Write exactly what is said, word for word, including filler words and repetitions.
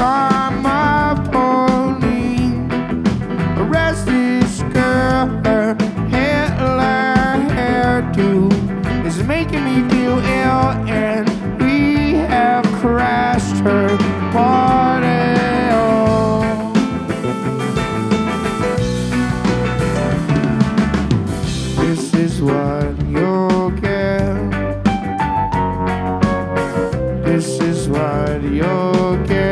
on my pony. Arrest this girl, her Hitler hairdo is making me feel ill, and we have crashed her party. Oh. This is what